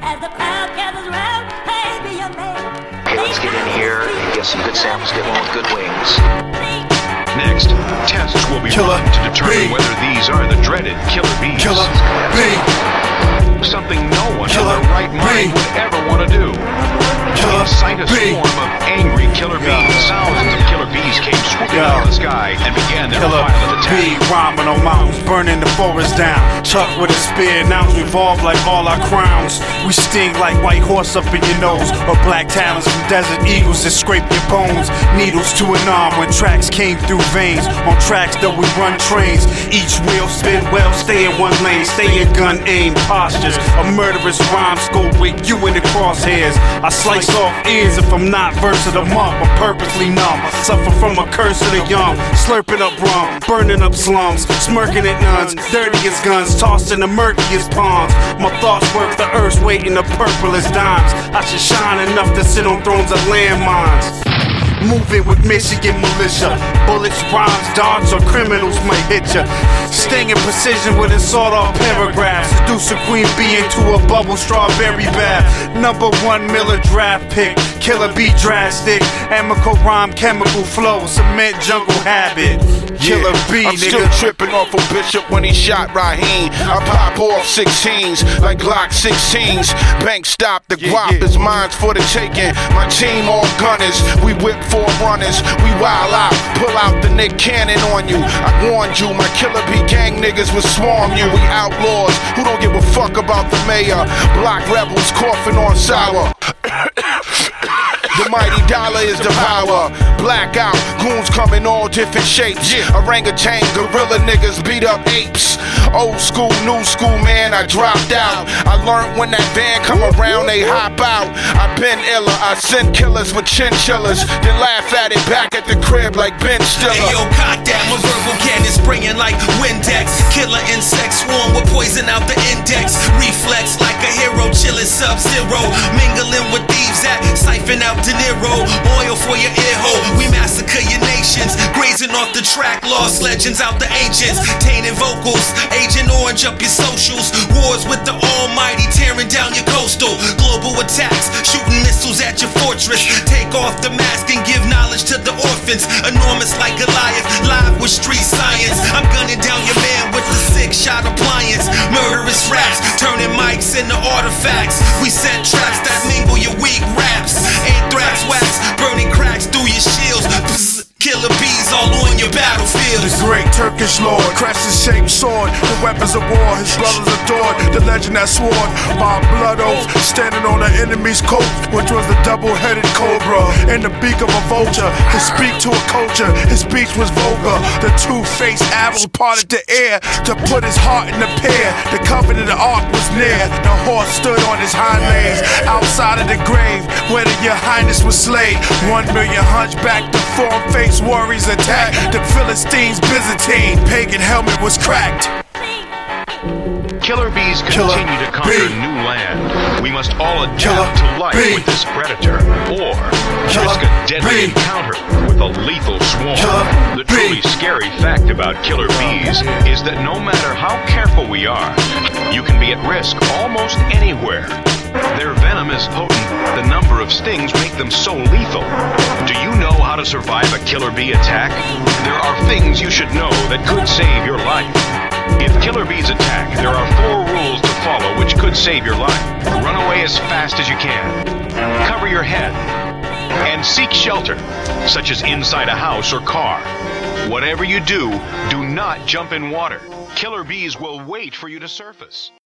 As the crowd gathers round, hey, be your man. Okay, let's get in here and get some good samples, get one with good wings. Next, tests will be run to determine whether these are the dreaded killer bees. Killer bee. Something no one in their right mind would ever want to do. Incite a swarm of angry killer bees. Thousands of killer bees came swooping out of the sky and began their violent attack. Bee rhyming on mountains, burning the forest down. Chuck with a spear, nouns revolve like all our crowns. We sting like white horse up in your nose, or black talons from desert eagles that scrape your bones. Needles to an arm when tracks came through veins. On tracks that we run trains. Each wheel spin well, stay in one lane, stay in gun aim postures. A murderous rhyme scope with you in the crosshairs. I slice off ears if I'm not verse of the month. I'm purposely numb, suffer from a curse of the young. Slurping up rum, burning up slums, smirking at nuns, dirtiest guns, tossed in the murkiest ponds. My thoughts work the earth's weight in the purplest dimes. I should shine enough to sit on thrones of landmines. Moving with Michigan militia. Bullets, rhymes, darts, or criminals might hit ya. Stinging precision with a sawed-off paragraph. Seduce a queen bee into a bubble strawberry bath. #1 Miller draft pick. Killer bee drastic. Amical rhyme, chemical flow. Cement jungle habit. Killer bee, I'm nigga. still tripping off of Bishop when he shot Raheem. I pop off 16s like Glock 16s. Bank stop, the guap is mine's for the taking. My team all gunners, we whip 4 runners. We wild out, pull out the Nick Cannon on you. I warned you, my killer bee gang niggas will swarm you. We outlaws who don't give a fuck about the mayor. Block rebels coughing on sour. The mighty dollar is the power. Blackout, goons come in all different shapes. Orangutan, gorilla niggas beat up apes. Old school, new school, man, I dropped out. I learned when that van come around, they hop out. I been iller, I send killers with chinchillas, then laugh at it back at the crib like Ben Stiller. Hey yo, cock that, my verbal cannon spraying like Windex. Killer insects swarm with poison out the index. Reflex like a hero, chillin' Sub-Zero. Mingling with thieves that siphon out De Niro. Oil for your ear hole, we massacre your nations. Grazing off the track, lost legends out the ancients. Tainted vocals, Agent Orange up your socials. Wars with the almighty, tearing down your coastal. Global attacks, shooting missiles at your fortress. Take off the mask and give knowledge to the orphans. Enormous like Goliath, live with street science. I'm gunning down your man with the 6-shot appliance. Murderous raps, turning mics into artifacts. We set traps that mingle your weak raps. Anthrax wax, burning cracks through your shields. Psst, killer bees all on your battlefield. The great Turkish lord, crescent-shaped sword. The weapons of war, his brothers adored. The legend that swore by a blood oath, standing on the enemy's coat, which was the double-headed cobra in the beak of a vulture. To speak to a culture, his speech was vulgar. The two-faced arrow parted the air to put his heart in the pear. The covenant of the ark was near. The horse stood on his hind legs outside of the grave where your highness was slain. 1 million hunchback, the form-faced warriors attacked. The Philistines, Byzantine, pagan helmet was cracked. Killer bees continue to conquer new land. We must all adapt to life with this predator, or risk a deadly encounter with a lethal swarm. The truly scary fact about killer bees is that no matter how careful we are, you can be at risk almost anywhere. Their venom is potent. The number of stings make them so lethal. Do you know how to survive a killer bee attack? There are things you should know that could save your life. If killer bees attack, there are 4 rules to follow which could save your life. Run away as fast as you can. Cover your head. And seek shelter, such as inside a house or car. Whatever you do, do not jump in water. Killer bees will wait for you to surface.